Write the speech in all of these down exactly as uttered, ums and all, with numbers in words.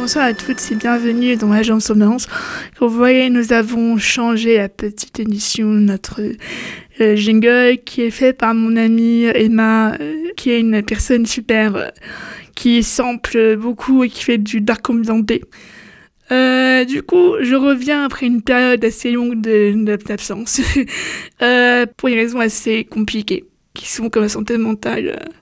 Bonsoir à toutes et bienvenue dans l'Agence Somnolence. Comme vous voyez, nous avons changé la petite édition de notre euh, jingle qui est fait par mon amie Emma, euh, qui est une personne super, euh, qui sample beaucoup et qui fait du dark ambienté. Euh, du coup, je reviens après une période assez longue de, de, d'absence, euh, pour des raisons assez compliquées, qui sont comme la santé mentale. Euh,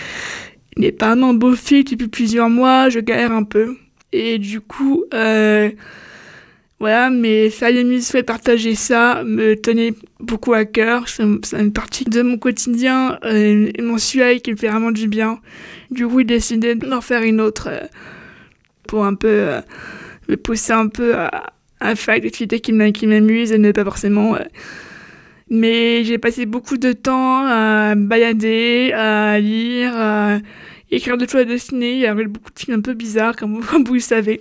il n'est pas un beau fit depuis plusieurs mois, je galère un peu. Et du coup, euh, voilà, mais faire des musiques et partager ça me tenait beaucoup à cœur. C'est, c'est une partie de mon quotidien euh, mensuel qui me fait vraiment du bien. Du coup, j'ai décidé d'en faire une autre euh, pour un peu euh, me pousser un peu à, à faire des activités qui, qui m'amusent et ne pas forcément... Euh, mais j'ai passé beaucoup de temps à me balader, à lire, à écrire des choses à dessiner. Il y a beaucoup de films un peu bizarres, comme, comme vous le savez.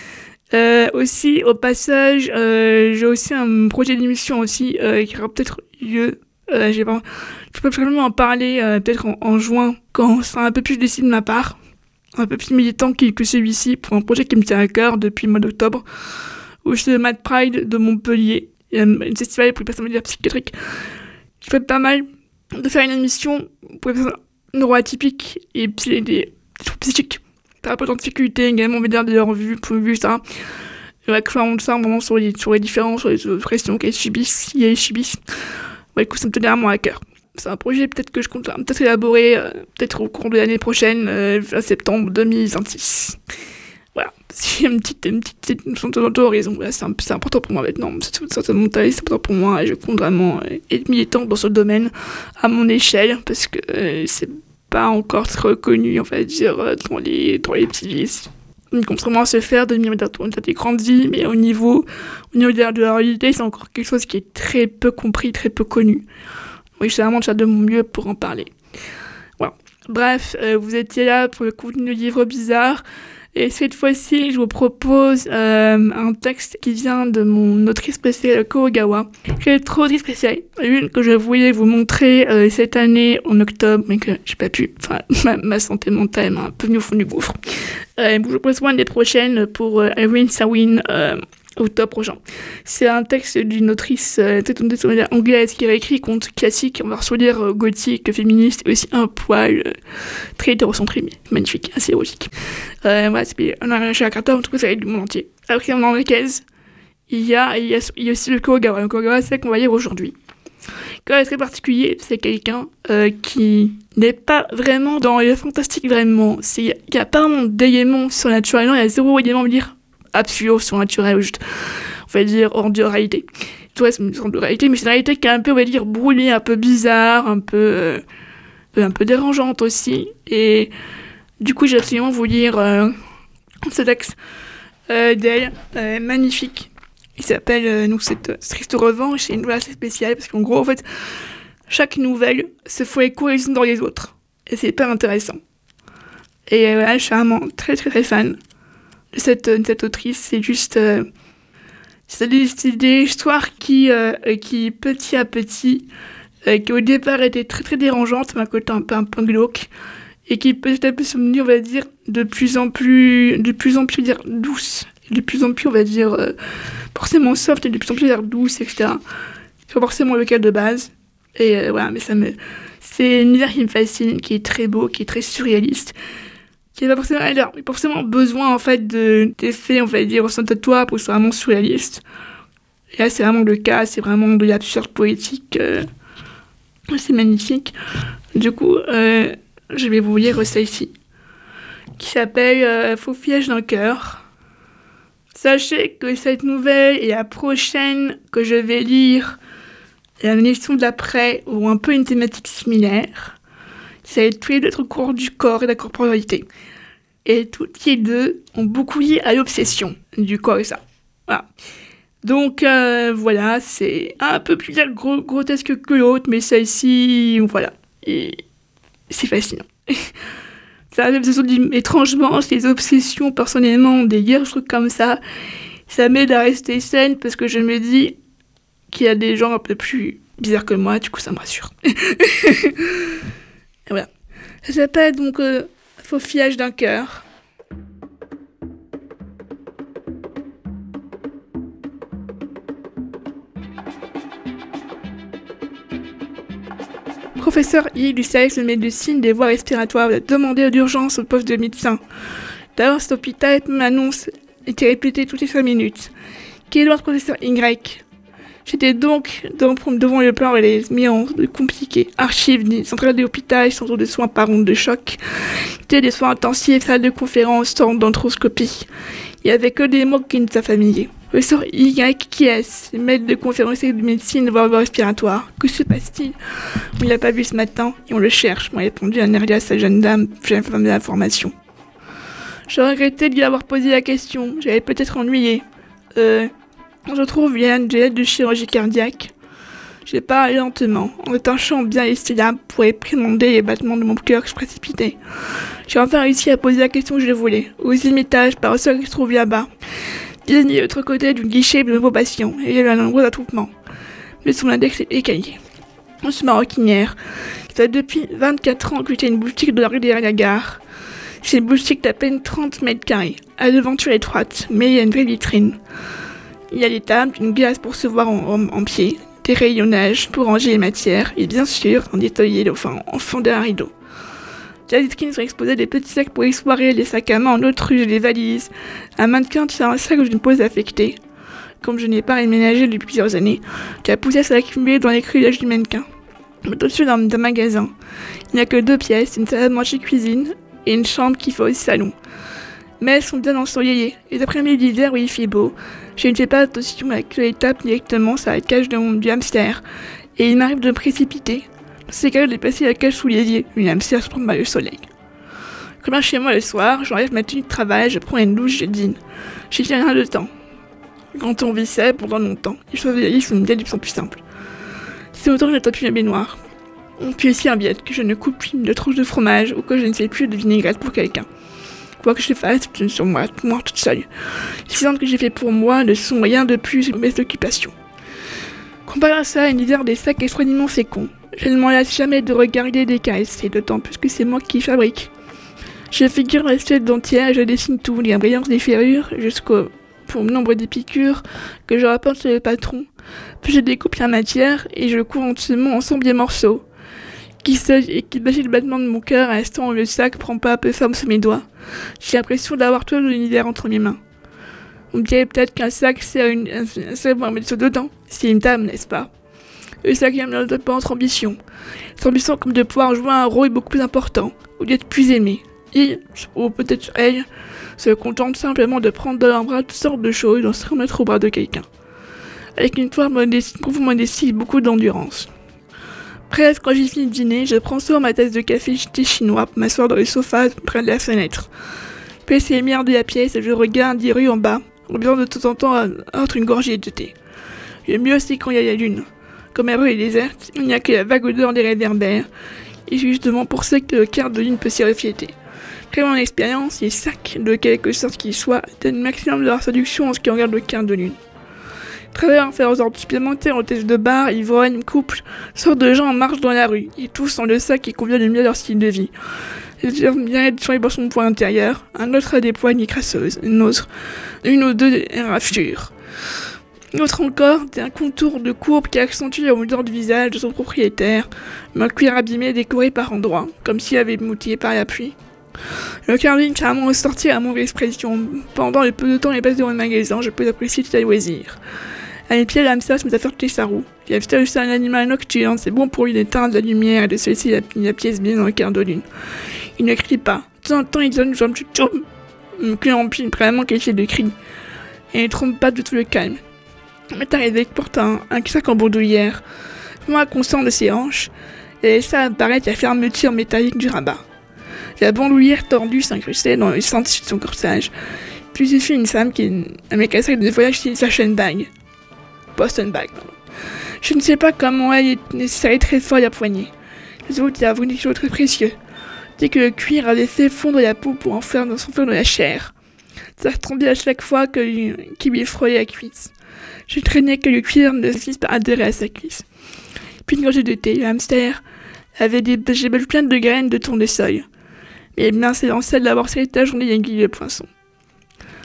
Euh, aussi, au passage, euh, j'ai aussi un projet d'émission aussi euh, qui aura peut-être lieu. Euh, j'ai pas, je peux vraiment en parler euh, peut-être en, en juin, quand ça sera un peu plus décidé de ma part, un peu plus militant que celui-ci, pour un projet qui me tient à cœur depuis le mois d'octobre, où je suis le Mad Pride de Montpellier. Il y a un festival pour les personnes psychiatriques. Je fais pas mal de faire une émission pour les personnes neuroatypiques et puis des troubles psychiques. Par rapport aux difficultés, également, on va dire, de leur vue, pour vu ça. Et ouais, clairement, ça, vraiment, sur les, sur les différences, sur les oppressions qu'elles subissent, si elles subissent. Ouais, du coup, ça me tenait vraiment à cœur. C'est un projet, peut-être que je compte peut-être élaborer, euh, peut-être au cours de l'année prochaine, euh, fin septembre deux mille vingt-six. Voilà, c'est une petite, une petite notion d'horizon. Voilà, c'est, un, c'est important pour moi maintenant. C'est, c'est, c'est montage, c'est important pour moi et je compte vraiment euh, être militant dans ce domaine à mon échelle parce que euh, c'est pas encore très reconnu, on va dire, euh, dans les, dans les petits vies. Il commence vraiment à se faire de milieu des grandes villes, mais au niveau, au niveau de la, de la réalité, c'est encore quelque chose qui est très peu compris, très peu connu. Oui, je vais vraiment faire de mon mieux pour en parler. Voilà. Bref, euh, vous étiez là pour le contenu du livre bizarre. Et cette fois-ci, je vous propose euh, un texte qui vient de mon autrice préférée, Kurogawa, qui est trop autrice préférée. Une que je voulais vous montrer euh, cette année, en octobre, mais que j'ai pas pu. Enfin, ma, ma santé mentale m'a un peu mis au fond du gouffre. Euh, je vous propose one des prochaines pour euh, Erin Sawin, euh, octobre prochain. C'est un texte d'une autrice euh, anglaise qui réécrit contes classiques, on va relire euh, gothique, féministe, et aussi un poil euh, très hétérocentré, mais magnifique, assez érotique. Euh, voilà, c'est un arraché à Carter, on trouve ça avec du monde entier. Après, dans les cases, il y a, il y a, il y a aussi le Kurogawa. Le Kurogawa, c'est ça qu'on va lire aujourd'hui. Quand est très particulier, c'est quelqu'un euh, qui n'est pas vraiment dans le fantastique, vraiment. Il n'y a pas vraiment d'éléments surnaturels, il y a zéro élément, on va dire, absurde, surnaturel, juste, on va dire, hors de réalité. Tout reste une sorte de réalité, mais c'est une réalité qui est un peu, on va dire, brouillée, un peu bizarre, un peu, euh, un peu dérangeante aussi. Et du coup, j'ai absolument vous lire euh, ce texte euh, d'elle, euh, magnifique. Il s'appelle, euh, donc, cette euh, Triste Revanche. C'est une nouvelle assez spéciale, parce qu'en gros, en fait, chaque nouvelle se fait écho les unes dans les autres. Et c'est hyper intéressant. Et euh, voilà, je suis vraiment très, très, très fan de cette, de cette autrice. C'est juste... Euh, c'est des, c'est des histoires qui, euh, qui, petit à petit, euh, qui au départ étaient très, très dérangeantes, mais à côté un peu, un peu glauque, et qui petit à petit sont devenues, on va dire, de plus en plus, de plus en plus, dire, douces, de plus en plus, on va dire, euh, forcément soft, et de plus en plus, dire, douces, et cetera. C'est pas forcément le cas de base, et euh, voilà, mais ça me... C'est un univers qui me fascine, qui est très beau, qui est très surréaliste, qui n'a pas forcément, alors, pas forcément besoin, en fait, de, d'effets, on va dire, au sein de toi, pour que ce soit vraiment surréaliste. Et là, c'est vraiment le cas, c'est vraiment de l'absurde poétique, euh, c'est magnifique. Du coup, euh, je vais vous lire celle-ci, qui s'appelle euh, Faux fiège d'un cœur. Sachez que cette nouvelle et la prochaine que je vais lire, la édition de l'après, ont un peu une thématique similaire. C'est tous les deux au cours du corps et de la corporalité. Et toutes les deux ont beaucoup lié à l'obsession du corps et ça. Voilà. Donc euh, voilà, c'est un peu plus gros, grotesque que l'autre, mais celle-ci, voilà. Et c'est fascinant. Ça, étrangement, ces obsessions, personnellement, des lire des trucs comme ça, ça m'aide à rester saine parce que je me dis qu'il y a des gens un peu plus bizarres que moi, du coup ça me rassure. Voilà. Ça s'appelle donc euh, Faux fiège d'un cœur. professeur I du service de médecine des voies respiratoires a demandé d'urgence au poste de médecin. D'ailleurs, cet hôpital m'annonce était répété toutes les cinq minutes. Qui est notre professeur Y? J'étais donc devant le plan et les millions de compliqués. Archives, centrales d'hôpital, centres de soins par ondes de choc, des soins intensifs, salles de conférence, centres d'entroscopie. Il n'y avait que des mots qui nous sont familiers. Professeur Y, qui est-ce? Maître de conférence de médecine, voire respiratoire. Que se passe-t-il? On ne l'a pas vu ce matin et on le cherche, m'a répondu un air à sa jeune dame, jeune femme de l'information. Je regrettais de lui avoir posé la question. J'avais peut-être ennuyé. Euh... Je trouve Yann, j'ai l'aide de chirurgie cardiaque. J'ai parlé lentement, en étanchant bien les syllabes pour éprimander les battements de mon cœur que je précipitais. J'ai enfin réussi à poser la question que je voulais. Au deuxième étage, par le sol qui se trouve là-bas. Désigné de l'autre côté du guichet de nouveaux patients, et il y avait un nombreux attroupements. Mais son index est écaillé. Je suis maroquinière. Ça fait depuis vingt-quatre ans que j'ai une boutique de la rue derrière la gare. C'est une boutique d'à peine trente mètres carrés. À devanture étroite, mais il y a une vraie vitrine. Il y a des tables, une glace pour se voir en, en, en pied, des rayonnages pour ranger les matières, et bien sûr, un étolier enfin, en fond d'un rideau. Dans la vitrine sont exposés des petits sacs pour les soirées, des sacs à main en autruche, des valises. Un mannequin tient un sac d'une pose affectée. Comme je n'ai pas réménagé depuis plusieurs années, la poussière s'est accumulée dans les crillages du mannequin. Au-dessus d'un, d'un magasin, il n'y a que deux pièces, une salle à manger cuisine et une chambre qui fait aussi salon. Mais elles sont bien ensoleillées. Les après-midi d'hiver où il fait beau, je ne fais pas attention à que les tape directement sur la cage de mon du hamster. Et il m'arrive de me précipiter. Dans ces cas-là, de passer la cage sous les yeux, mais le hamster se prend mal le soleil. Quand je viens chez moi le soir, j'enlève ma tenue de travail, je prends une douche, je dîne. J'y tiens rien de temps. Quand on vit seul pendant longtemps, les choses vieillies sont une sont plus simples. C'est autant que je ne plus la baignoire. Puis aussi un biette que je ne coupe plus de tranches de fromage ou que je ne fais plus de vinaigrette pour quelqu'un. Quoi que je fasse, c'est sur moi, moi toute seule. Les six ans que j'ai fait pour moi ne sont rien de plus que mes occupations. Comparé à ça, l'hiver des sacs extrêmement féconds. Je ne m'en lasse jamais de regarder des caresser, d'autant plus que c'est moi qui fabrique. Je figure l'assiette entière et je dessine tout, les brillances des ferrures, jusqu'au pour nombre des piqûres que je rapporte sur le patron. Puis je découpe la matière et je cours entièrement ensemble des morceaux. Qui sait et qui bâchait le battement de mon cœur à l'instant où le sac prend pas un peu forme sous mes doigts. J'ai l'impression d'avoir tout l'univers entre mes mains. On me dirait peut-être qu'un sac sert une, un, un sac pour mettre dedans. C'est une table, n'est-ce pas? Le sac vient de pas entre ambition. Cette ambition comme de pouvoir jouer un rôle beaucoup plus important, ou d'être plus aimé. Il, ou peut-être elle, se contente simplement de prendre dans leurs bras toutes sortes de choses et d'en se remettre au bras de quelqu'un. Avec une toile modestie, modestie et beaucoup d'endurance. Presque quand j'ai fini de dîner, je prends souvent ma tasse de café thé chinois pour m'asseoir dans le sofa près de la fenêtre. Puis c'est les lumières de la pièce et je regarde les rues en bas, en buvant de temps en temps entre une gorgée de thé. Le mieux c'est quand il y a la lune. Comme la rue est déserte, il n'y a que la vague odeur des réverbères, et c'est justement pour ça que le quart de lune peut s'y refléter. Après mon expérience, les sacs, de quelque sorte qu'ils soient, donnent le maximum de leur séduction en ce qui regarde le quart de lune. Travailleurs, faire aux ordres supplémentaires, hôtesses de bar, ivrognes, couples, sortes de gens en marche dans la rue, et tous ont le sac qui convient le mieux à leur style de vie. Les uns bien être sur les boissons de poids intérieur, un autre a des poignées crasseuses, une autre, une ou deux raflures. L'autre encore, un contour de courbe qui accentue la hauteur du visage de son propriétaire, un cuir abîmé décoré par endroits, comme s'il avait moutillé par la pluie. Le carving carrément ressorti à mon expression. Pendant le peu de temps et passé dans le magasin, je peux apprécier tout à loisir. À mes pieds, l'hamster se met à faire toutes sa roue. L'hamster est un animal nocturne, c'est bon pour lui d'éteindre la lumière et de se laisser la, la pièce bien dans le quart de lune. Il ne crie pas. De temps en temps, il donne une forme de tchoum, que l'empile vraiment qualifié de cri. Et il ne trompe pas du tout le calme. Il m'est arrivé qu'il porte un, un sac en bandoulière. Moi, conscient de ses hanches, et ça apparaît la fermeture métallique du rabat. La bandoulière tordue s'incrustait dans le sentier de son corsage. Puis j'ai fait une femme qui avec un sac de voyage style fashion bag. Boston bag, pardon. Je ne sais pas comment elle est serrée très fort à la poignée. Les autres y avouent quelque chose de très précieux. Dès que le cuir avait fait fondre la peau pour en faire dans son feu de la chair. Ça tombait à chaque fois que, qu'il lui frôlait la cuisse. Je craignais que le cuir ne finisse par adhérer à sa cuisse. Puis une gorgée de thé, le hamster avait des gébeles pleines de graines de tournesol. Mais bien c'est dans celle d'avoir serré toute la journée aiguille de poinçon.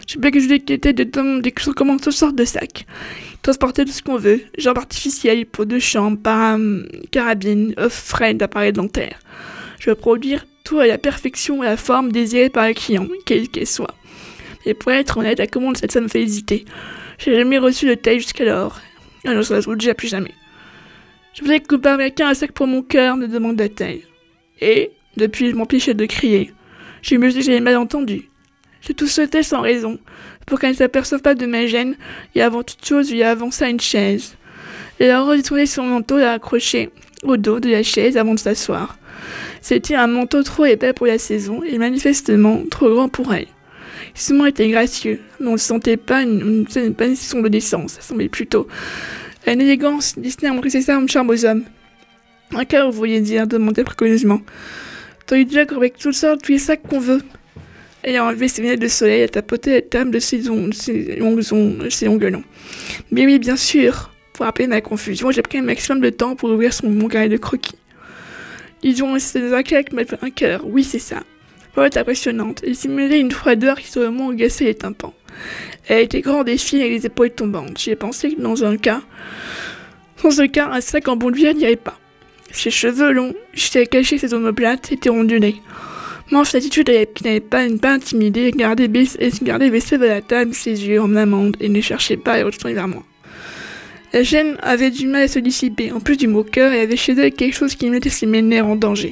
J'ai bien que je voulais qu'il était dedans des comment toutes sortes de sacs. Transporter tout ce qu'on veut, jambes artificielles, peau de chambre, param, carabine, frais d'appareils dentaires. Je veux produire tout à la perfection et la forme désirée par le client, quelle qu'elle soit. Et pour être honnête, la commande, ça me fait hésiter. J'ai jamais reçu de taille jusqu'alors. Alors ça se trouve déjà plus jamais. Je voulais que quelqu'un un sac pour mon cœur me demande de taille. Et, depuis, je m'empêchais de crier. Je me suis dit que j'avais mal entendu. J'ai tout sauté sans raison, pour qu'elle ne s'aperçoive pas de ma gêne, et avant toute chose, lui avança une chaise. Elle a retourné son manteau et l'a accroché au dos de la chaise avant de s'asseoir. C'était un manteau trop épais pour la saison et manifestement trop grand pour elle. Ce moment était gracieux, mais on ne sentait pas une, une, pas une son de décence, ça semblait plutôt une élégance destinée à montrer ses armes charme aux hommes. Un cas, vous vouliez dire, demandait précautionneusement. T'aurais déjà avec toutes sortes, tous les sacs qu'on veut. Elle a enlevé ses lunettes de soleil, a tapoté la table de ses ongles, ses ongles, ses ongles longs. Mais oui, bien sûr. Pour rappeler ma confusion, j'ai pris un maximum de temps pour ouvrir son, mon carnet de croquis. Disons, c'est un cas qui m'a fait un cœur, oui, c'est ça. Parole impressionnante, elle simulait une froideur qui sur le moment agaçait les tympans. Elle était grande et fine avec les épaules tombantes. J'ai pensé que dans un cas, dans ce cas, un sac en bon cuir n'irait pas. Ses cheveux longs, jusqu'à cacher ses omoplates, étaient ondulés. Mon attitude qui n'avait pas, pas intimidé, gardait baissé, gardait baissé vers la table ses yeux en amande et ne cherchait pas à retourner vers moi. La gêne avait du mal à se dissiper, en plus du mot cœur, et avait chez elle quelque chose qui mettait ses nerfs en danger.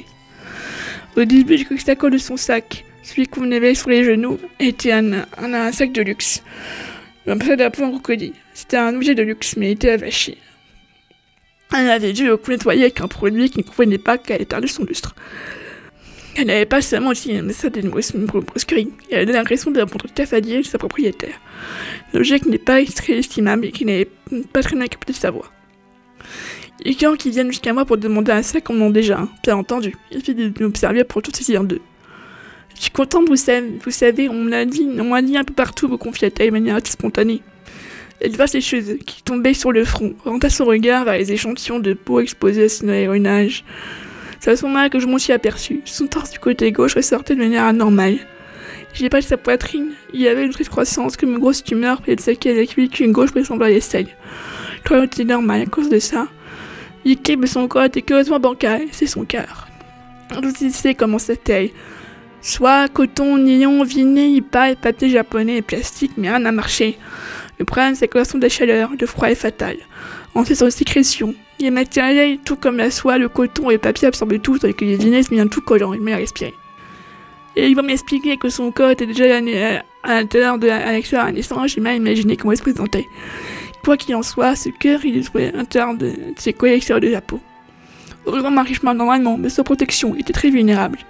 Au début, j'ai cru que c'était à cause de son sac. Celui qu'on avait sur les genoux était un, un, un sac de luxe. Un peu d'un point crocodile. C'était un objet de luxe, mais il était avachi. Elle avait dû le nettoyer avec un produit qui ne comprenait pas qu'elle avait perdu son lustre. Elle n'avait pas seulement aussi un message d'une brusquerie, elle avait l'impression de répondre tout à fait de sa propriétaire. L'objet qui n'est pas très estimable et qui n'avait pas très bien capté sa voix. Les clients qui viennent jusqu'à moi pour demander un sac en ont déjà un, bien entendu. Il suffit de m'observer pour tout saisir d'eux. Je suis contente, vous savez, vous savez, on m'a dit, on m'a dit un peu partout, me confiait-elle de manière assez spontanée. Elle leva ses cheveux, qui tombaient sur le front, orienta son regard vers les échantillons de peau exposés à son aéronage. C'est à ce moment-là que je m'en suis aperçu. Son torse du côté gauche ressortait de manière anormale. J'ai pas de sa poitrine, il y avait une triste croissance comme une grosse tumeur près de sa quai avec une gauche ressemblait à l'aisselle. Je crois que c'était normal à cause de ça. L'équipe de son corps était curieusement bancal, c'est son cœur. Je sais comment c'était. Soit coton, nylon, vinyle, paille, papier japonais et plastique, mais rien n'a marché. Le problème, c'est que la sonde de la chaleur, le froid est fatal. Ensuite, sur les sécrétions. Les matériels, tout comme la soie, le coton et le papier absorbent tout, tandis que les vinyles se mettent tout collant, il m'a respiré. Et il va m'expliquer que son corps était déjà à l'intérieur de l'extérieur à la naissance, j'ai mal imaginé comment il se présentait. Quoi qu'il en soit, ce cœur, il est trouvé à l'intérieur de ses collés extérieurs de la peau. Heureusement, ma riche normalement, mais sans protection, il était très vulnérable.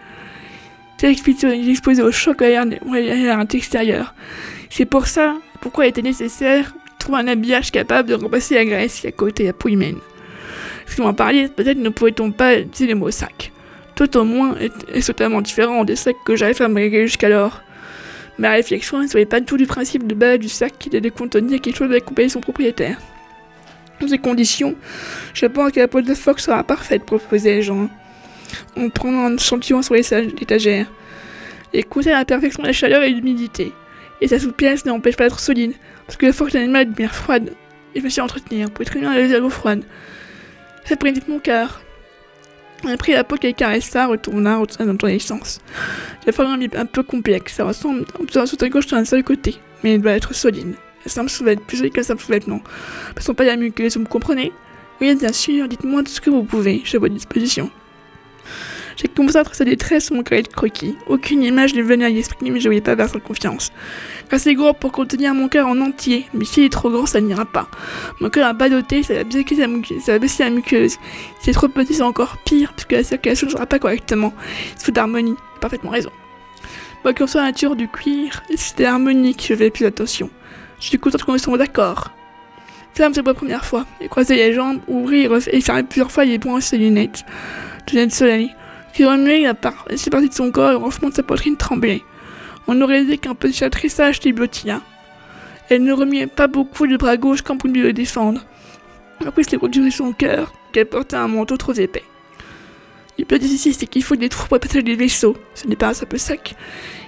Il est exposé au choc à l'air extérieur. C'est pour ça, pourquoi il était nécessaire de trouver un habillage capable de remplacer la graisse qui a côté la peau humaine. Si on en parlait, peut-être ne pourrait-on pas utiliser le mot sac. Tout au moins est, est totalement différent des sacs que j'avais fabriqués jusqu'alors. Ma réflexion ne serait pas tout du principe de base du sac qui devait contenir quelque chose d'accompagner son propriétaire. Dans ces conditions, je pense que la peau de phoque sera parfaite pour proposer les gens. En prenant un échantillon sur les étagères. Écoutez à la perfection la chaleur et l'humidité. Et sa souplesse n'empêche pas d'être solide, parce que la phoque est un animal de bière froide. Et je me suis entretenir pour être très bien à l'eau froide. Ça prit vite mon cœur. On a pris la peau qu'elle caressa, retourna, retourna dans ton essence. La forme est un peu complexe, ça ressemble à un gauche d'un seul côté, mais elle doit être solide. Un simple sous-vêtement, plus solide qu'un simple sous-vêtement. Passons pas la muqueuse, vous me comprenez? Oui, bien sûr, dites-moi tout ce que vous pouvez, je suis à votre disposition. J'ai commencé à tracer des traits sur mon cahier de croquis. Aucune image ne venait à l'esprit, mais je ne voulais pas vers sa confiance. Assez gros pour contenir mon cœur en entier, mais s'il est trop grand, ça n'ira pas. Mon cœur a pas doté, ça va baisser la muqueuse. Ça va baisser la muqueuse. Si c'est trop petit, c'est encore pire, puisque la circulation ne sera pas correctement. Il faut d'harmonie, parfaitement raison. Quoi qu'on soit la nature du cuir, c'était harmonique, je fais plus attention. Je suis contente qu'on soit d'accord. Ferme, c'est pour la première fois. Il croisait les jambes, ouvrit et fermait plusieurs fois les poings à ses lunettes. Lunettes de soleil. Qui remuait la part, c'est partie de son corps et le renflement de sa poitrine tremblait. On aurait dit qu'un petit chat très sage t'éblottilla. Elle ne remuait pas beaucoup le bras gauche comme pour mieux le défendre. Après, c'est reduire son cœur, qu'elle portait un manteau trop épais. Le plus difficile, c'est qu'il faut des trous pour le passage des vaisseaux. Ce n'est pas un simple sac. Il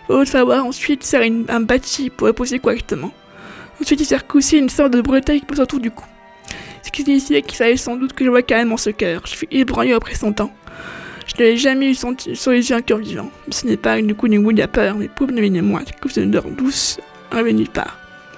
Au savoir, ensuite, serre une, un bâti pour reposer correctement. Ensuite, il sert aussi une sorte de bretelle qui passe autour du cou. Ce qui signifiait qu'il fallait sans doute que je vois carrément ce cœur. Je fus ébranlé après son temps. Je n'avais jamais eu senti sur les yeux un cœur vivant. Ce n'est pas du coup du goût de la peur, mais pour devenir moi, c'est comme une odeur douce, arrivée nulle part.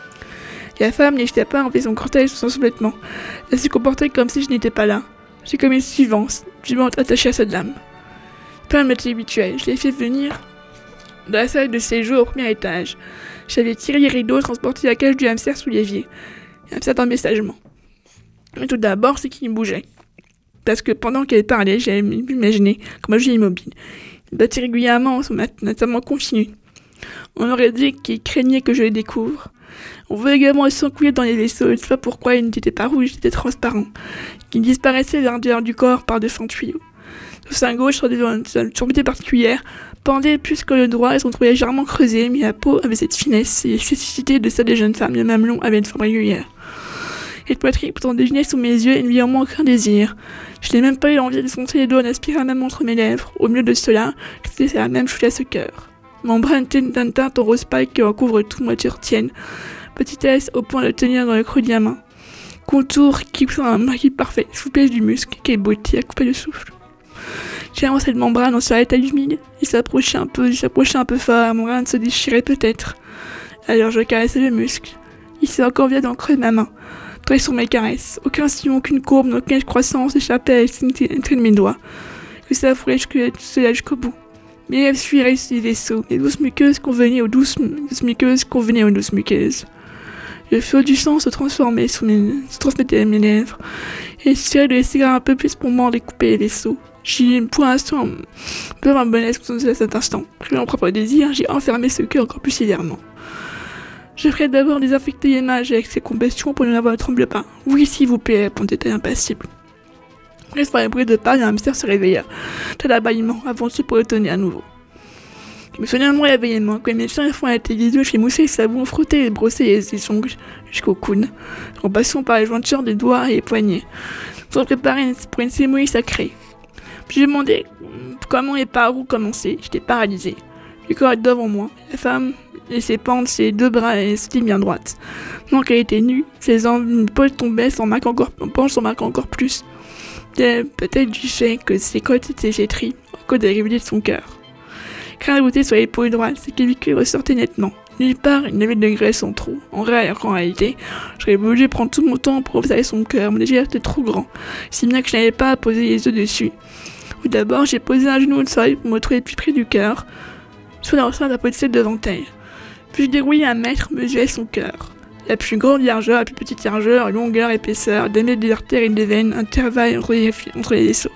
Et la femme n'hésitait pas à enlever son cortège sous son sous-vêtement. Elle se comportait comme si je n'étais pas là. J'ai comme une suivante, suivante attachée à cette dame. Pas un métier habituel, je l'ai fait venir dans la salle de séjour au premier étage. J'avais tiré les rideaux, transporté la cage du hamster sous l'évier. Et hamster dormait sagement. Mais tout d'abord, c'est qu'il bougeait. Parce que pendant qu'elle parlait, j'avais imaginé comme un jeu immobile. Il battait régulièrement, son attention continu. On aurait dit qu'il craignait que je le découvre. On voit également s'encouler dans les vaisseaux, je ne sais pas pourquoi il n'était pas rouge, il était transparent. Il disparaissait vers l'intérieur du corps par de fins tuyaux. Son sein gauche, sur une turbidité particulière, pendait plus que le droit et son trou légèrement creusé, mais la peau avait cette finesse et spécificité de celle des jeunes femmes, le mamelon avait une forme régulière. Et de poitrine pourtant déjeuner sous mes yeux et ne lui en manque aucun désir. Je n'ai même pas eu l'envie de soncer les doigts d'aspirer la même entre mes lèvres. Au milieu de cela, c'était la même chose à ce cœur. Mon bras était d'un teint au rose pâle qui recouvre toute moitié tienne. Petitesse au point de tenir dans le creux de la main. Contour qui sont un maquis parfait, souplesse du muscle, quelle beauté à couper le souffle. J'ai avancé de mon bras dans sa la taille humide. Il s'approchait un peu, il s'approchait un peu fort, mon rein se déchirait peut-être. Alors je caressais le muscle. Il s'est encore vieux dans le creux de ma main. Très sur mes caresses. Aucun sillon, aucune courbe, aucune croissance échappait à l'extrémité de mes doigts. Que ça fourrait cela jusqu'au bout. Mes lèvres fuiraient sur les vaisseaux. Les douces muqueuses convenaient aux douces, douces muqueuses convenaient aux douces muqueuses. Le feu du sang se transformait sous mes, se transmettait à mes lèvres. Et j'essayais de laisser un peu plus pour m'en découper les vaisseaux. J'ai eu pour l'instant un peu ma bonne à cet instant. Pris mon propre désir, j'ai enfermé ce cœur encore plus sévèrement. Je ferai d'abord désinfecter les mages avec ces combustions pour ne l'avoir ne tremble pas. Oui, s'il vous plaît, répondait-elle impassible. Reste par les bruits de pas, et un hamster se réveilla. Tel abaillement, avant de se bretonner à nouveau. Je me souviens de moi l'éveillement, quand les médecins font la télévision, je fais mousser le savon, frotter et brosser les, les ongles jusqu'au coude, en passant par les jointures des doigts et les poignets, pour préparer pour une cérémonie sacrée. Puis je me demandais comment et par où commencer. J'étais paralysée. Le corps était devant moi. La femme laissait pendre ses deux bras et ses bien droite. Donc elle était nue, ses épaules tombaient, son marque encore, penche s'en marquant encore plus. Peut-être du fait que ses côtes étaient flétries, en cause des réguliers de son cœur. Craint de voûter sur l'épaule droite, ses clavicules ressortaient nettement. Nulle part, il n'avait de graisse en trop. En, ré- en réalité, j'aurais obligé de prendre tout mon temps pour observer son cœur, mais déjà était trop grand, si bien que je n'avais pas à poser les yeux dessus. Tout d'abord, j'ai posé un genou au sol pour me trouver plus près du cœur, sur l'enceinte apothique devant elle. Puis je déroulais un mètre, mesurais son cœur. La plus grande largeur, la plus petite largeur, longueur, épaisseur, des mètres des artères et des veines, intervalle entre les, entre les vaisseaux.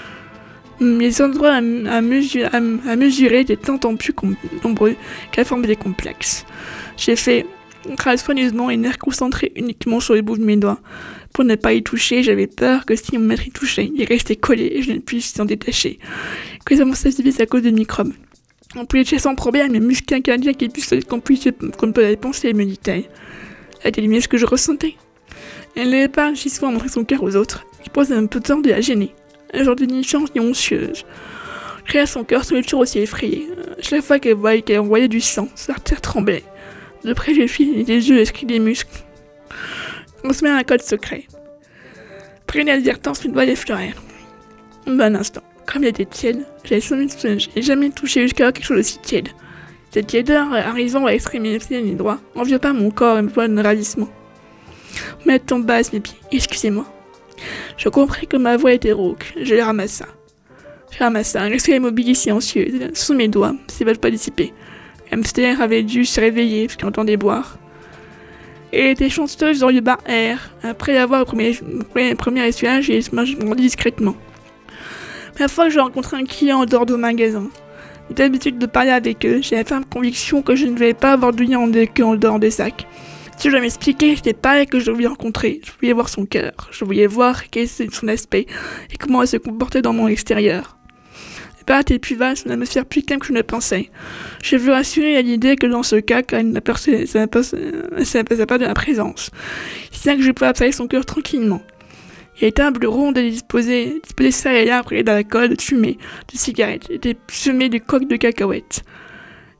Les endroits à, à, mesure, à, à mesurer étaient tant en plus com- nombreux qu'à former des complexes. J'ai fait grâce soigneusement et nerfs concentrés uniquement sur les bouts de mes doigts. Pour ne pas y toucher, j'avais peur que si mon maître y touchait, il restait collé et je ne puisse s'en détacher. Que ça m'en s'activise à cause des microbes. On pouvait toucher sans problème, mais muscles cardiaques et plus solides qu'on puisse, qu'on ne peut les penser, me dit-elle. Elle était lumière ce que je ressentais. Elle n'avait pas réussi souvent à montrer son cœur aux autres, qui posait un peu de temps de la gêner. Un genre d'innocence ni oncieuse. Créa son cœur semblait toujours aussi effrayé. Chaque fois qu'elle voyait qu'elle envoyait du sang, sa artère tremblait. De près, je fis les yeux et escrit des muscles. On se met à un code secret. Après une advertence, mes doigts effleurèrent. Un instant. Comme il était tiède, j'avais jamais touché jusqu'à quelque chose d'aussi tiède. Cette tiédeur arrivant à l'extrémité de mes doigts enveloppa mon corps et me poids de ravissement. Mais tomba à mes pieds. Excusez-moi. Je compris que ma voix était rauque. Je les ramassa. Je ramassa, resté immobile et silencieux, sous mes doigts, ses balles pas dissipées. Hamster avait dû se réveiller parce qu'il entendait boire. Et elle était chanceuse dans le bar air. Après avoir le premier, premier, premier essuyage, j'ai grandi discrètement. La fois que j'ai rencontré un client en dehors du magasin, j'ai l'habitude de parler avec eux, j'ai la ferme conviction que je ne devais pas avoir de lien avec eux en dehors des sacs. Si je m'expliquais, c'était pas elle que je voulais rencontrer, je voulais voir son cœur, je voulais voir quel était son aspect et comment elle se comportait dans mon extérieur. Les pâtes étaient plus vastes, une atmosphère plus calme que je ne pensais. Je veux rassurer à l'idée que dans ce cas, quand elle n'apercevait pas de ma présence, c'est là que je pouvais observer son cœur tranquillement. Les tables rondes et disposées, disposées ça et là après dans la colle de fumée, de cigarettes, étaient semées de coques de cacahuètes.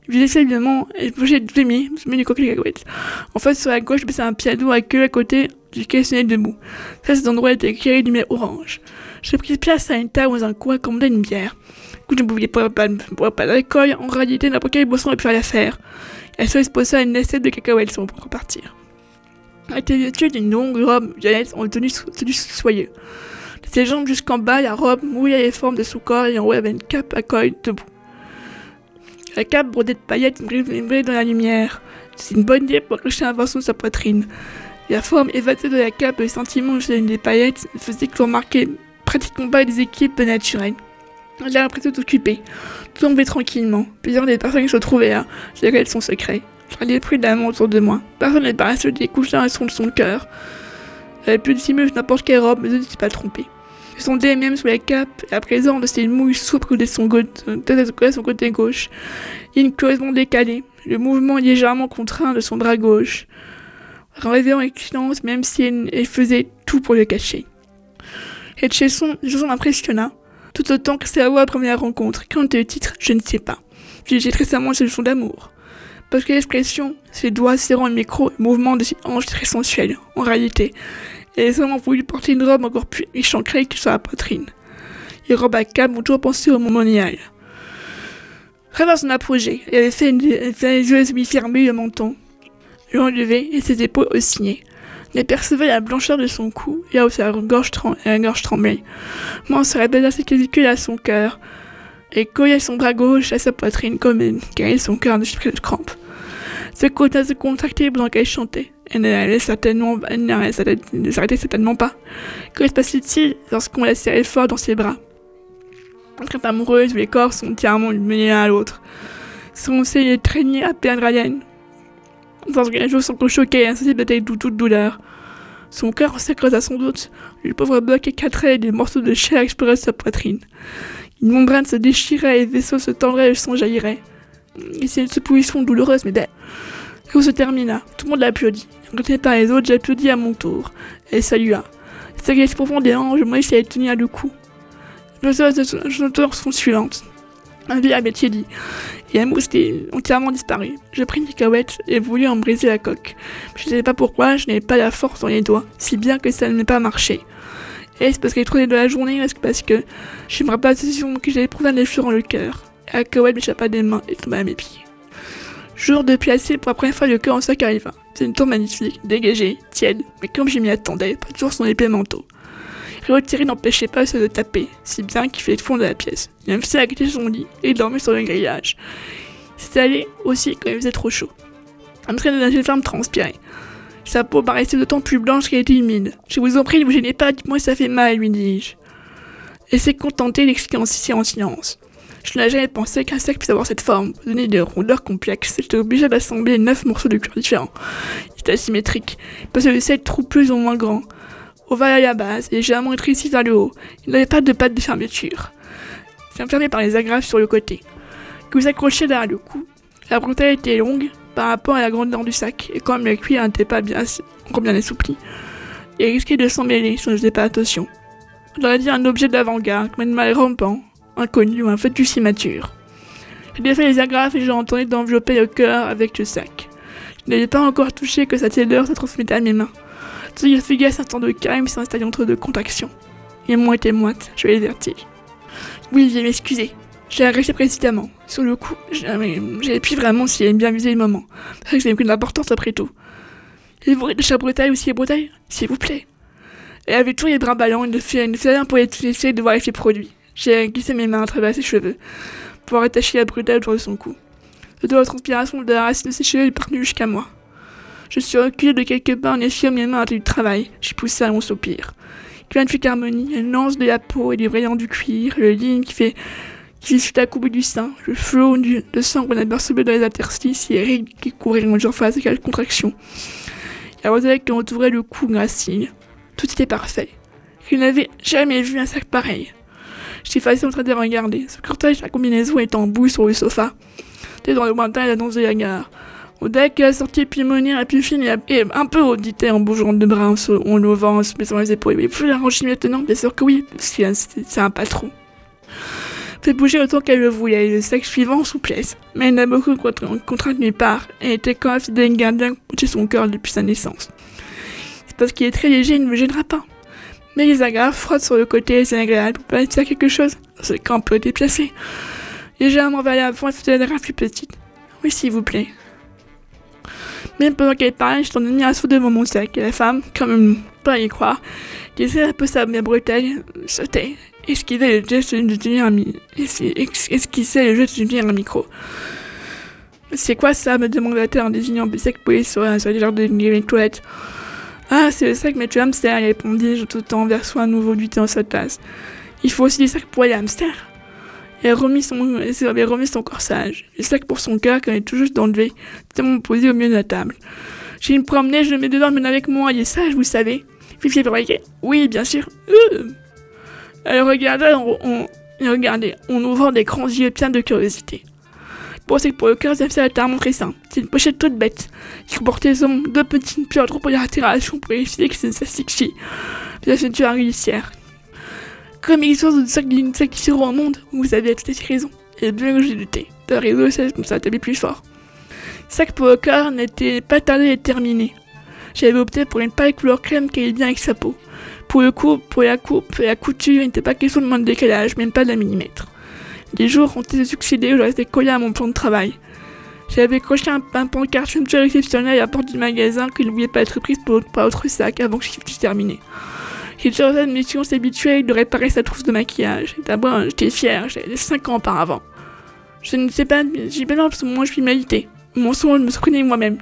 Je laissais évidemment et pochais de demi, je mets du coquille cacahuètes. En fait, sur la gauche, je passais un piano à queue à côté du caissonnier debout. Ça, cet endroit était éclairé de lumière orange. J'ai pris place à une table dans un coin, commandé une bière. Du coup, je ne pouvais pas, pas, pas, pas d'alcool, en réalité, n'importe quelle boisson ne plus rien faire. Elle se posa à une assiette de cacahuètes pour repartir. Elle était vêtue d'une longue robe violette en tenue, tenue soyeuse. De ses jambes jusqu'en bas, la robe mouillait les formes de son corps et en haut, il y avait une cape à col debout. La cape brodée de paillettes brillait dans la lumière. C'est une bonne idée pour cacher un pinceau sur sa poitrine. Et la forme évasée de la cape et le sentiment des paillettes faisait que l'on remarquait pratiquement pas des équipes naturelles. Elle a l'impression d'occuper, tout tombait tranquillement. Plusieurs des personnes qui se trouvaient là, je dirais son secret. Je regardais prudemment autour de moi. Personne ne paraissait découcher un son de son cœur. Elle avait pu dissimuler n'importe quelle robe, mais je ne suis pas trompée. Je sondais même sous la cape, et à présent, de ses mouilles souples de son, de son côté gauche. Une cloison décalée, le mouvement légèrement contraint de son bras gauche. Réveillant avec silence, même si elle, elle faisait tout pour le cacher. Cette chanson, chanson m'impressionna, tout autant que c'est la voix à première rencontre. Quant au titre, je ne sais pas. J'ai très récemment une chanson d'amour. Parce que l'expression, ses doigts serrant le micro, le mouvement de ses hanches très sensuel, en réalité. Elle a seulement voulu porter une robe encore plus échancrée que sur la poitrine. Les robes à cape m'ont toujours pensé au moment idéal. Très son apogée, elle avait fait, une, elle fait les yeux mi-fermés le menton, le enlevé et ses épaules oscillées. Elle percevait la blancheur de son cou et là où sa gorge, trem- la gorge tremblait. Moi, on se rappelait à ses clavicules à son cœur et collait son bras gauche à sa poitrine comme elle carriait son cœur de chiffres de crampes. Ce côté se contractait pendant qu'elle chantait. Elle n'allait certainement, elle n'allait ne s'arrêtait certainement pas. Que se passait-il lorsqu'on la serrait fort dans ses bras? Entre amoureuse, les corps sont entièrement menés l'un à l'autre. Son sein est traîné à perdre haleine. Dans ce jour, son corps choqué et insensible de toute douleur. Son cœur s'écrasa sans doute. Le pauvre bloc éclatrait et des morceaux de chair exploraient sa poitrine. Une membrane se déchirait et les vaisseaux se tendraient et le sang jaillirait. Et c'est une supposition douloureuse mais belle. Tout se termina. Tout le monde l'applaudit. Regardé par les autres, j'applaudis à mon tour. Elle salua. C'est qu'elle se profondément, je me laissais à tenir le coup. Je note son suivante. Un vie avait tiédi, et la mousse était entièrement disparue. Je pris une cacahuète et voulus en briser la coque. Je ne savais pas pourquoi, je n'avais pas la force dans les doigts, si bien que ça ne m'est pas marché. Est-ce parce qu'elle trouvait de la journée, ou est-ce parce que je me rappelle la sensation que j'avais éprouvé un effleurant dans le cœur. Et la cacahuète m'échappa des mains et tomba à mes pieds. Jour de placer pour la première fois le cœur en sac arriva. C'est une tour magnifique, dégagée, tiède, mais comme je m'y attendais, pas toujours son épais manteau. Retirer n'empêchait pas ça de taper, si bien qu'il fait fondre la pièce. Il me faisait à côté de son lit et dormait sur le grillage. Il s'était allé aussi quand il faisait trop chaud. Un train de la jeune femme transpirait. Sa peau paraissait d'autant plus blanche qu'elle était humide. Je vous en prie, ne vous gênez pas, dites-moi si ça fait mal, lui dis-je. Elle s'est contentée d'expliquer en silence. Je n'avais jamais pensé qu'un sac puisse avoir cette forme, donner des rondeurs complexes. J'étais obligé d'assembler neuf morceaux de cuir différents. Il était asymétrique, parce que sept trous plus ou moins grands. Ovale à la base, et légèrement rétréci vers le haut. Il n'avait pas de patte de fermeture. C'est fermé par les agrafes sur le côté, que vous accrochez derrière le cou. La bretelle était longue par rapport à la grandeur du sac, et comme le cuir n'était pas bien, encore bien assoupli, il risquait de s'en mêler si on ne faisait pas attention. On aurait dit un objet d'avant-garde, comme un animal rampant, inconnu ou un fœtus immature. J'ai défait les agrafes et j'ai entendu d'envelopper le cœur avec le sac. Je n'avais pas encore touché que sa tiédeur se transmettait à mes mains. Tout il fugace un temps de calme s'installer entre deux contractions. Les mots étaient moites, j'avais le vertige. Oui, veuillez m'excuser. J'ai agressé précisément. Sur le coup, j'avais pu vraiment s'il aime bien amuser le moment. C'est vrai que c'est une d'importance après tout. Et vous de chère Bretagne aussi les Bretelles, s'il vous plaît. Elle avait toujours les bras ballants, il ne fait rien pour essayer de voir l'effet produit. J'ai glissé mes mains à travers ses cheveux, pour attacher la bretelle autour de son cou. Le doigt de transpiration de la racine de ses cheveux est parvenu jusqu'à moi. Je suis reculé de quelques pas en essuyant mes mains à du travail. J'ai poussé un long soupir. Magnifique harmonie, elle lance de la peau et du brillant du cuir, le ligne qui fait qui suit à couper du sein, le flot du, de sang qu'on a percebé dans les interstices et les rides qui couraient en surface avec la contraction. La rosette qui entourait le cou gracile. Tout était parfait. Je n'avais jamais vu un sac pareil. J'étais facile en train de regarder. Ce cortège, la combinaison est en boule sur le sofa. C'était dans le lointain et la danse de la gare. Au deck, la sortie pulmonaire la plus fine et un peu auditée en bougeant de bras, en levant, en se mettant les épaules. Mais plus la range maintenant, bien sûr que oui, parce que c'est un patron. fait bouger autant qu'elle le voulait, le sac suivant en souplesse. Mais elle n'a beaucoup de contraintes nulle part, elle était quand même fidèle gardien chez son cœur depuis sa naissance. C'est parce qu'il est très léger, il ne me gênera pas. Mais les agrafes frottent sur le côté, c'est agréable, pour pas faire quelque chose. Ce camp peut être déplacé. Légèrement vers l'avant, et c'était l'agrafe plus petite. Oui, s'il vous plaît. Même pendant qu'elle parlait, je t'en ai mis un saut devant mon sac, et la femme, comme pas y croire, qui essayait un peu sa mère bretelle, sautait, esquivait le geste de tenir un, mi- esquissait le geste de tenir un micro. C'est quoi ça, me demanda-t-elle en désignant le sac posé sur, sur les genres de les toilettes. Ah, c'est le sac Mathieu Hamster, répondis-je tout en versant à nouveau du thé dans sa tasse. Il faut aussi des sacs pour les hamsters. Elle remit son, elle avait remis son corsage. Les sacs pour son cœur qu'elle est tout juste d'enlever, tellement posé au milieu de la table. J'ai me promenais, je le mets dedans, mais avec moi, il est sage, vous savez. Fifi fabriqué. Oui, bien sûr. Euh. Elle regardait, on, on, elle regardait, en ouvrant des grands yeux pleins de curiosité. Bon, c'est que pour le cœur, ça fait un très simple. C'est une pochette toute bête, qui comportait deux petites pierres trop pour l'itération pour éviter que c'est asphyxie. Puis la ceinture argilissière. Comme l'histoire de sac d'une sac qui se rend au monde, vous avez tout à fait raison. Et bien que j'ai lutté. Le réseau, c'est comme ça, t'as plus fort. Sac pour le cœur n'était pas tardé à être terminé. J'avais opté pour une paille couleur crème qui allait bien avec sa peau. Pour le coup, pour la coupe et la couture, il n'était pas question de moins de décalage, même pas d'un millimètre. Les jours ont été succédés où je restais collé à mon plan de travail. J'avais accroché un, un pancarte ceinture exceptionnelle à la porte du magasin qui ne voulait pas être prise pour, par autre sac avant que je fusse terminé. J'ai déjà fait une mission habituelle de réparer sa trousse de maquillage. Et d'abord, j'étais fière, j'avais cinq ans auparavant. Je ne sais pas, j'ai pas parce que moi je suis médité. Mon son, je me souvenais moi-même.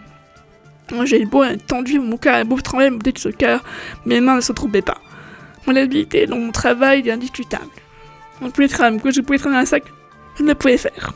Moi j'ai le beau tendu, mon cœur a beau trembler, peut-être ce cœur, mes mains ne se trouvaient pas. Mon habileté dans mon travail est indiscutable. On pouvait traîner, que je pouvais traîner un sac, je ne le pouvais faire.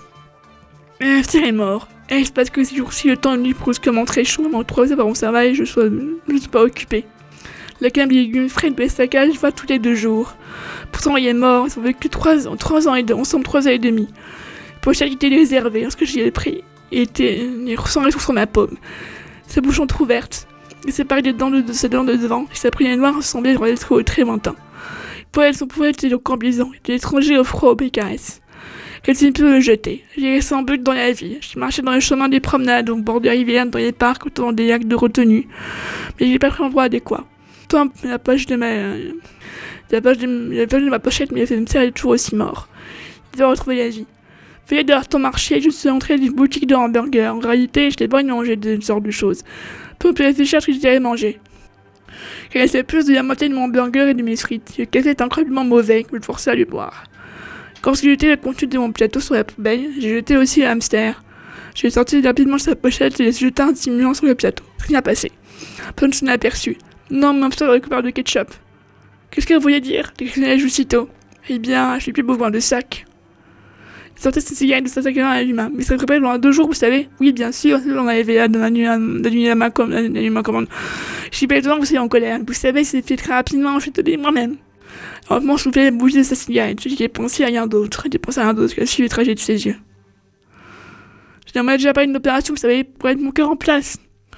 Mais l'hamster est mort. Est-ce parce que ces jours-ci, le temps est devenu brusquement très chaud, m'en trouvais par mon travail, je sois, je suis pas occupée. La cam des légumes frais de saccage va tous les deux jours. Pourtant, il est mort, ils ont vécu trois ans, trois ans et deux, ensemble trois ans et demi. Pochette qui était réservée, lorsque j'y ai pris, il était, il ressemblait tout sur ma paume. Sa bouche entrouverte, et séparée des dents de, de ses dents de devant, et sa prière noire ressemblait à être au très lointain. Pour elle, son pouvoir était le cambisant, était étranger au froid, aux caresses. Qu'elle s'est pu le jeter. J'ai resté en but dans la vie. J'ai marché dans les chemins des promenades, au bord des rivières, dans les parcs, autour des lacs de retenue. Mais j'ai pas pris l'endroit adéquat. Tant la poche de ma, la poche de, la poche de ma pochette, mais le hamster est toujours aussi mort. Il doit retrouver la vie. Veuillez de ton marché, je suis entrée d'une boutique de hamburgers. En réalité, je n'ai pas mangé de ce genre de choses. Peu me réfléchir ce que j'allais manger. Il restait plus de la moitié de mon hamburger et de mes frites. Le café est incroyablement mauvais, que je me forçais à lui boire. Quand j'ai jeté le contenu de mon plateau sur la poubelle, j'ai jeté aussi le hamster. J'ai sorti rapidement sa pochette et l'ai jeté un stimulant sur le plateau. Rien n'a passé. Personne ne s'en a aperçu. Non, mon hamster récupère de ketchup. Qu'est-ce qu'elle voulait dire? Déclinai-je aussitôt. Eh bien, je n'ai plus besoin de sac. Il sortait ses cigarettes de sa sac à l'humain. Mais ça se répète pendant deux jours, vous savez? Oui, bien sûr, on avait là dans la nuit à ma commande. Je suis pas étonnant que vous soyez en colère. Vous savez, c'est fait très rapidement, je te dis moi-même. Lentement, je soufflais la bougie de sa cigarette. J'ai pensé à rien d'autre. J'ai pensé à rien d'autre que suivre le trajet de ses yeux. J'aimerais déjà pas une opération, vous savez, pour mettre mon cœur en place.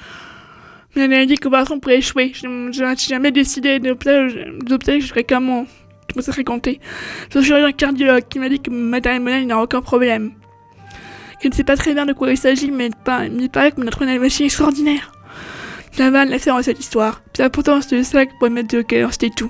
Mais elle a dit que l'opération pourrait échouer. Je n'ai jamais décidé d'opérer que je fréquemment. Je me suis fréquenté. C'est un chirurgien cardiologue qui m'a dit que ma taille n'a aucun problème. Je ne sais pas très bien de quoi il s'agit, mais il paraît que notre une machine extraordinaire. Laval l'a fait dans cette histoire. Puis pourtant, c'était le sac pour mettre de cœur, c'était tout.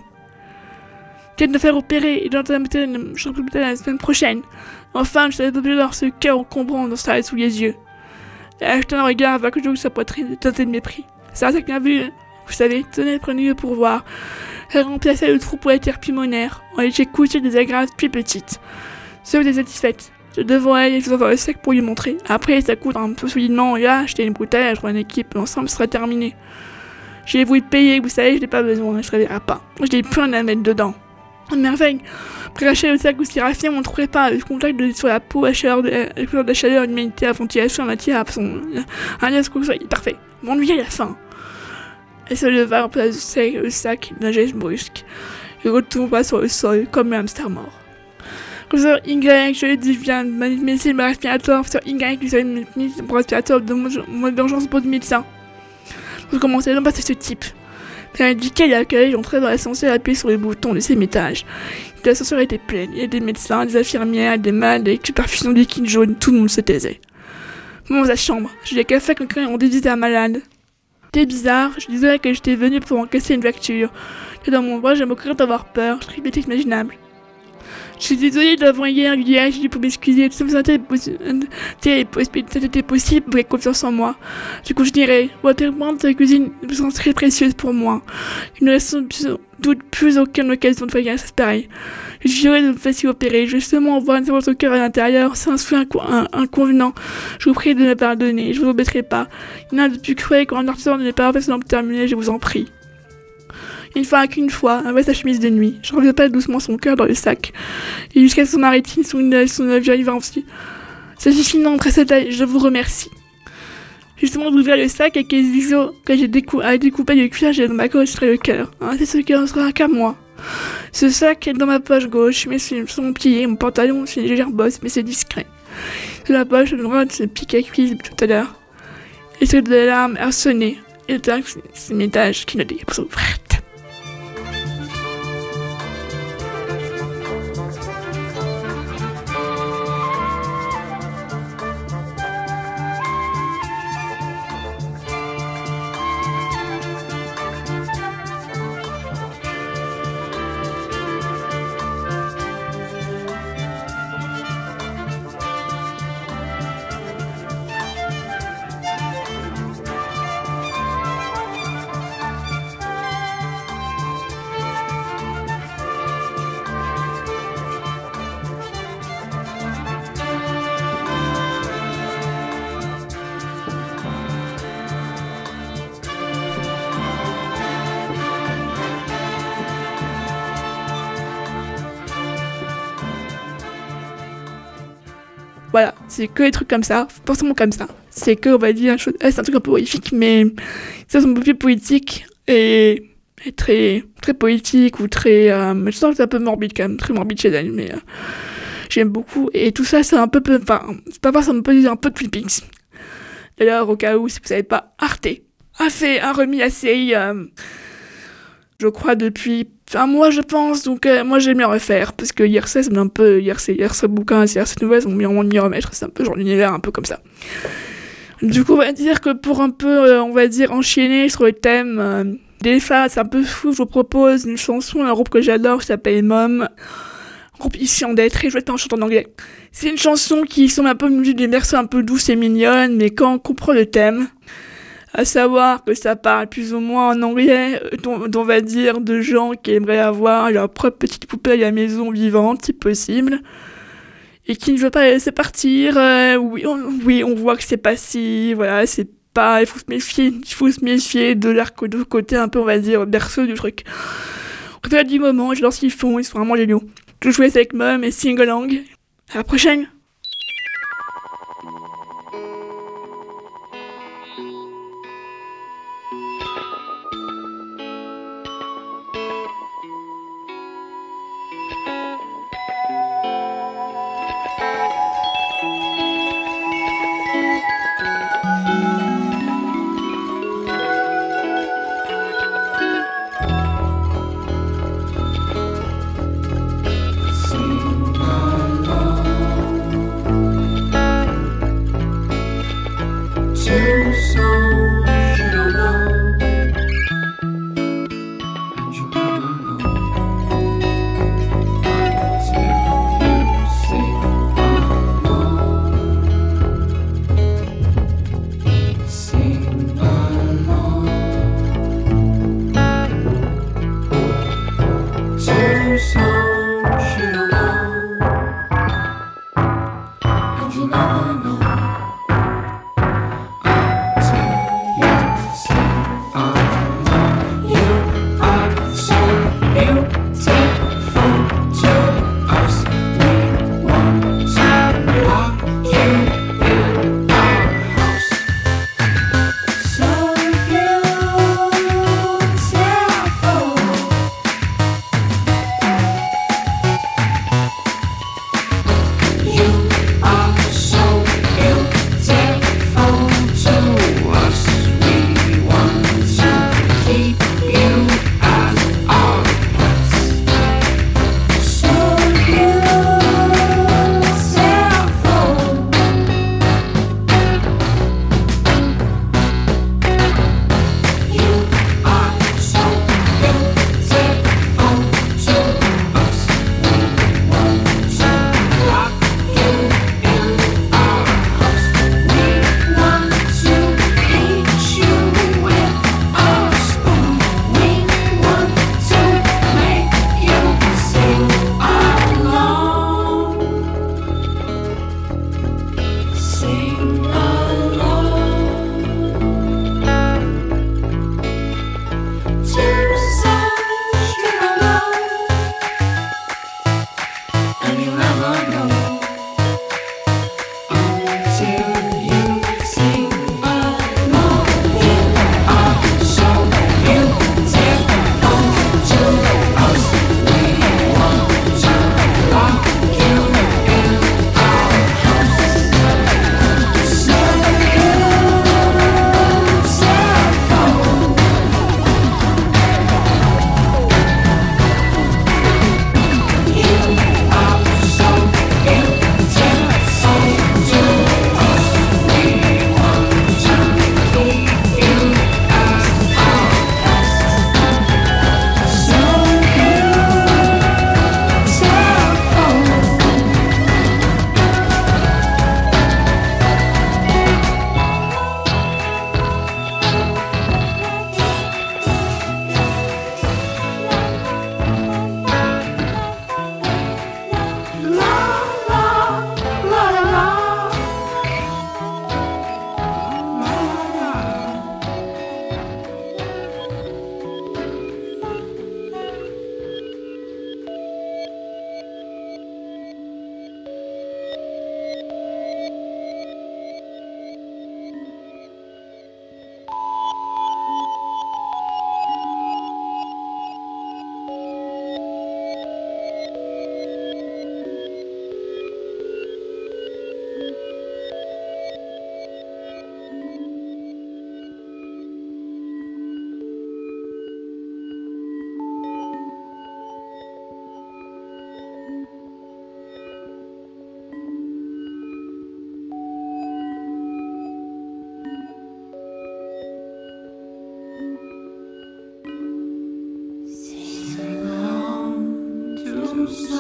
Quête de faire opérer et dans je peut-être la semaine prochaine. Enfin, je savais pas plus d'avoir ce cœur encombrant dans sa sous les yeux. Elle a jeté un regard vers que je sa poitrine teinté de mépris. C'est un sac bien vu, vous savez, tenez, prenez-le pour voir. Elle remplaçait le trou pour la terre pulmonaire. On était couché des agrafes plus petites. Seule était satisfaite. Je devrais aller voir le sac pour lui montrer. Après, ça coûte un peu solidement, et là, acheter une bouteille, je une équipe, l'ensemble sera terminé. J'ai voulu payer, vous savez, je n'ai pas besoin, je ne réveillerai pas. Je n'ai plus rien à mettre dedans. En merveille, après lâcher le sac aussi raffiné, on ne trouvait pas le contact de, sur la peau, la chaleur de la, la couleur de la chaleur, l'humidité, la ventilation, la matière, son, un lien parfait. M'ennuyait à la fin. Elle se leva en place du le sac d'un geste brusque. Et retomba sur le sol comme un hamster mort. Professeur Y, je lui dis, viens, m'essayer ma respiratoire. Professeur Y, vous avez mis mon respiratoire de mon d'urgence pour le médecin. Je commençais à passer ce type. Elle a indiqué à l'accueil, j'entrais dans l'ascenseur et appuyé sur les boutons du deuxième étage. L'ascenseur était plein. Il y a des médecins, des infirmières, des malades, avec des perfusions de liquide jaune. Tout le monde se taisait. Moi, dans sa chambre, j'ai des cafés quand on disait un malade. C'était bizarre, je disais que j'étais venue pour encaisser une facture. Et dans mon bras, j'ai me crainte d'avoir peur. Je répétais inimaginable. Je suis désolée d'avoir hier, hier, j'ai dû pour m'excuser. Tout ça, c'était possible, vous avez confiance en moi. Du coup, je dirais, votre demande de la cuisine sont très précieuse pour moi. Il ne reste doute plus aucune occasion de faire quelque chose pareil. Je jurais de me faire opérer, justement, voir votre cœur à l'intérieur, c'est un souhait inconvenant. Je vous prie de me pardonner, je vous embêterai pas. Il n'y en a de plus cruel quand un artisan n'est pas parfaitement terminé, je vous en prie. Une fois qu'une fois, avec sa chemise de nuit, je revenais doucement son cœur dans le sac, et jusqu'à son arrêtine, son, son vivant aussi. Ceci finant, après cette je vous remercie. Justement, d'ouvrir le sac avec les ciseaux que j'ai décou découpé le cuir, j'ai dans ma poche le cœur. Hein, c'est ce cœur ne sera qu'à moi. Ce sac est dans ma poche gauche, mais c'est sur mon pied, mon pantalon, c'est une légère bosse, mais c'est discret. Sur la poche droite, c'est le pic à cuivre tout à l'heure. Et c'est de l'arme a sonné. Et c'est mes tâches qui ne dit pas ouvertes. Voilà, c'est que des trucs comme ça, forcément comme ça. C'est que, on va dire, c'est un truc un peu horrifique, mais ça c'est un peu plus poétique et, et très, très poétique ou très, euh, je sens que c'est un peu morbide quand même, très morbide chez elle, mais euh, j'aime beaucoup. Et tout ça, c'est un peu, enfin, c'est pas forcément un peu de Twin Peaks. D'ailleurs, au cas où, si vous savez pas, Arte a fait un remis à série, euh, je crois depuis un mois, je pense, donc euh, moi j'aime bien refaire, parce que hier c'est un peu, hier c'est hier ce bouquin, hier cette nouvelle, on m'a vraiment m'y remettre, c'est un peu genre l'univers un peu comme ça. Du coup, on va dire que pour un peu, euh, on va dire, enchaîner sur le thème euh, des femmes, c'est un peu fou, je vous propose une chanson, un groupe que j'adore, qui s'appelle Mom, un groupe islandais, très chouette, en chantant en anglais. C'est une chanson qui semble un peu des versions un peu douces et mignonnes, mais quand on comprend le thème, à savoir que ça parle plus ou moins en anglais, dont, dont on va dire de gens qui aimeraient avoir leur propre petite poupée à la maison vivante, si possible, et qui ne veulent pas la laisser partir. Euh, oui, on, oui, on voit que c'est pas si, voilà, c'est pas, il faut se méfier, il faut se méfier de leur de côté un peu, on va dire, berceau du truc. On fait du moment, j'adore ce qu'ils font, ils sont vraiment géniaux. Je jouais avec Mom et Sing Along. À la prochaine! Sing along.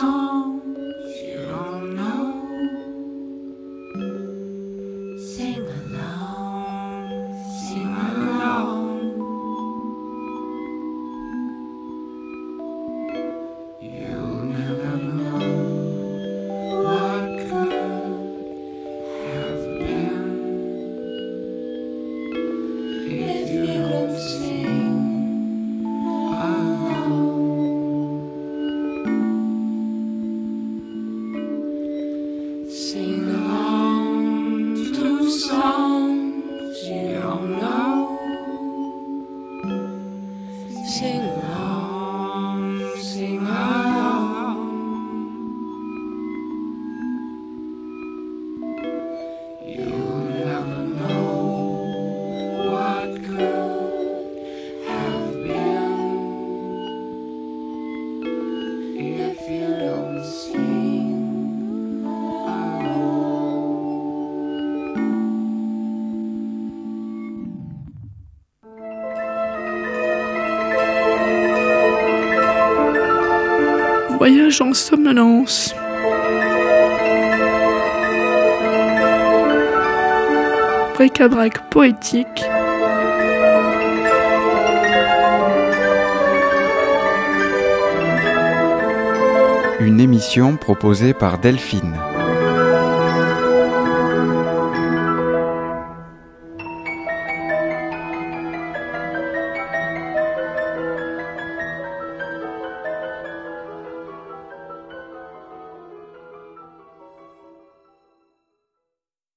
songs you don't know. Sing along, sing along. You'll never know what could have been if you don't sing along. Sing along to songs you don't know. Sing along, sing along. You'll never know what could have been if you don't sing along. Voyage en somnolence. Bric-à-brac poétique. Une émission proposée par Delphine.